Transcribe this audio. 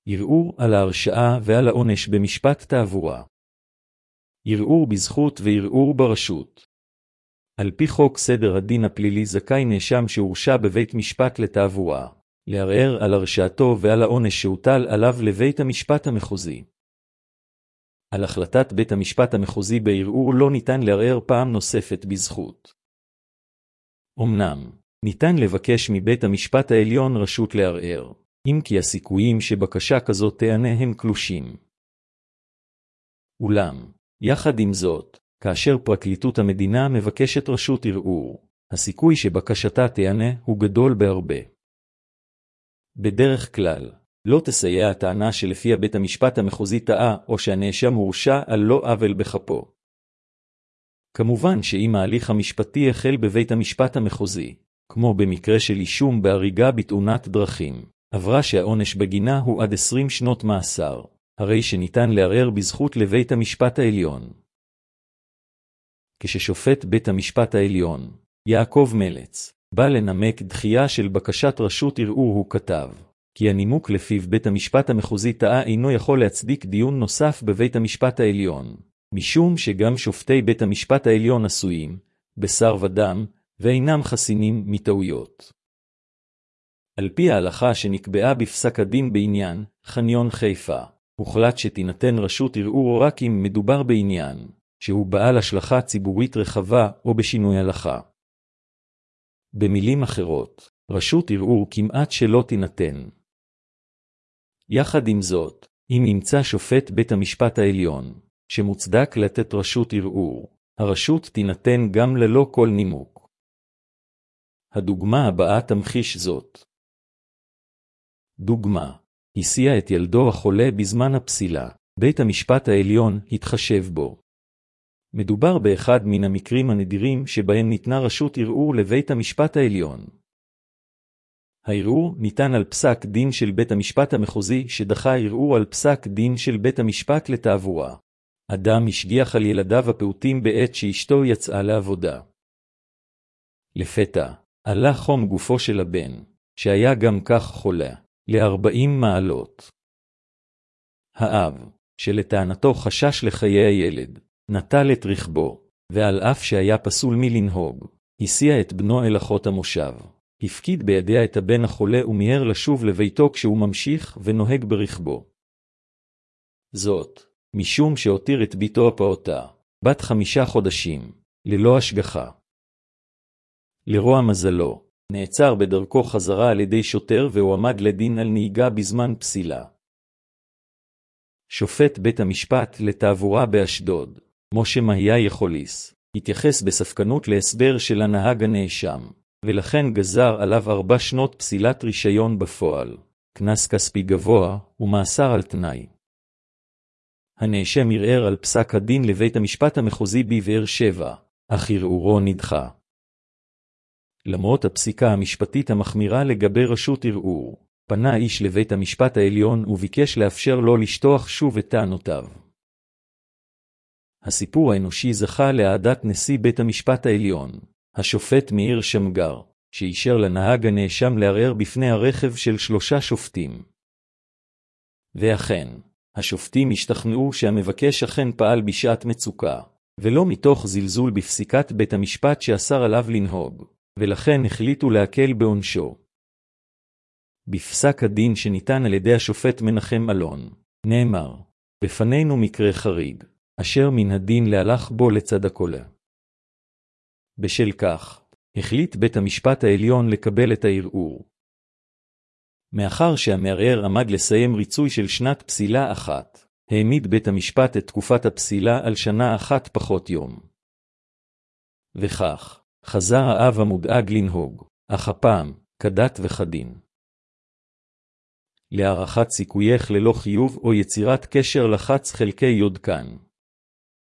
ערעור על ההרשעה ועל העונש במשפט תעבורה. ערעור בזכות וערעור ברשות. על פי חוק סדר הדין הפלילי זכאי נאשם שהורשע בבית משפט לתעבורה, לערער על הרשעתו ועל העונש שהוטל עליו לבית המשפט המחוזי. על החלטת בית המשפט המחוזי בערעור לא ניתן לערער פעם נוספת בזכות. אמנם, ניתן לבקש מבית המשפט העליון רשות לערער, אם כי הסיכויים שבקשה כזאת תענה הם קלושים. אולם, יחד עם זאת, כאשר פרקליטות המדינה מבקשת רשות ערעור, הסיכוי שבקשתה תענה הוא גדול בהרבה. בדרך כלל, לא תסייע הטענה שלפיה בית המשפט המחוזי טעה או שהנאשם הורשע על לא עוול בכפו. כמובן שאם ההליך המשפטי החל בבית המשפט המחוזי, כמו במקרה של אישום בהריגה בתאונת דרכים, עברה שהעונש בגינה הוא עד 20 שנות מאסר, הרי שניתן לערער בזכות לבית המשפט העליון. כששופט בית המשפט העליון, יעקב מלץ, בא לנמק דחייה של בקשת רשות ערעור הוא כתב, כי הנימוק לפיו בית המשפט המחוזי טעה אינו יכול להצדיק דיון נוסף בבית המשפט העליון, משום שגם שופטי בית המשפט העליון עשויים, בשר ודם, ואינם חסינים מטעויות. על פי ההלכה שנקבעה בפסק הדין בעניין חניון חיפה, הוחלט שתינתן רשות ערעור רק אם מדובר בעניין, שהוא בעל השלכה ציבורית רחבה או בשינוי הלכה. במילים אחרות, רשות ערעור כמעט שלא תינתן. יחד עם זאת, אם ימצא שופט בית המשפט העליון, שמוצדק לתת רשות ערעור, הרשות תינתן גם ללא כל נימוק. הדוגמה הבאה תמחיש זאת. דוגמה, הסיע את ילדו החולה בזמן הפסילה, בית המשפט העליון התחשב בו. מדובר באחד מן המקרים הנדירים שבהם ניתנה רשות ערעור לבית המשפט העליון. הערעור ניתן על פסק דין של בית המשפט המחוזי שדחה ערעור על פסק דין של בית המשפט לתעבורה. אדם השגיח על ילדיו הפעוטים בעת שאשתו יצאה לעבודה. לפתע, עלה חום גופו של הבן, שהיה גם כך חולה, ל-40 מעלות. האב, שלטענתו חשש לחיי הילד, נטל את רכבו, ועל אף שהיה פסול מלנהוג, הסיע את בנו אל אחות המושב. הפקיד בידיה את הבן החולה ומיהר לשוב לביתו כשהוא ממשיך ונוהג ברכבו. זאת, משום שהותיר את ביתו הפעוטה, בת 5 חודשים, ללא השגחה. לרוע מזלו, נעצר בדרכו חזרה על ידי שוטר והועמד לדין על נהיגה בזמן פסילה. שופט בית המשפט לתעבורה באשדוד, משה מהיה יכוליס, התייחס בספקנות להסבר של הנהג הנאשם, ולכן גזר עליו 4 שנות פסילת רישיון בפועל, קנס כספי גבוה ומאסר על תנאי. הנאשם ערער על פסק הדין לבית המשפט המחוזי בבאר שבע, אך ערעורו נדחה. למרות הפסיקה המשפטית המחמירה לגבי רשות ערעור, פנה האיש לבית המשפט העליון וביקש לאפשר לו לשטוח שוב את טענותיו. הסיפור האנושי זכה לאהדת נשיא בית המשפט העליון, השופט מאיר שמגר, שאישר לנהג הנאשם לערער בפני הרכב של 3 שופטים. ואכן, השופטים השתכנעו שהמבקש אכן פעל בשעת מצוקה, ולא מתוך זלזול בפסיקת בית המשפט שאסר עליו לנהוג, ולכן החליטו להקל בעונשו. בפסק הדין שניתן על ידי השופט מנחם אלון, נאמר, בפנינו מקרה חריג, אשר מן הדין להלך בו לצד הכל. בשל כך, החליט בית המשפט העליון לקבל את הערעור. מאחר שהמערער עמד לסיים ריצוי של שנת פסילה אחת, העמיד בית המשפט את תקופת הפסילה על 1 שנה פחות יום. וכך, חזר האב המודאג לנהוג, אך הפעם, כדת וכדין. להערכת סיכוייך ללא חיוב או יצירת קשר לחץ חלקי יודקן.